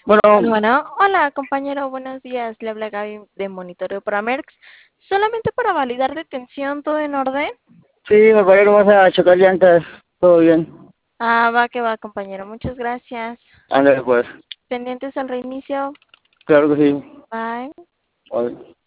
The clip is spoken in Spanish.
Bueno, Hola compañero, buenos días. Le habla Gaby de Monitoreo para Merx. Solamente para validar detención, ¿todo en orden? sí, me parece que vas a chocar llantas. Todo bien. Ah, va que va, compañero. Muchas gracias. Ándale, pues. Pendientes al reinicio. Claro que sí. Bye. Vale.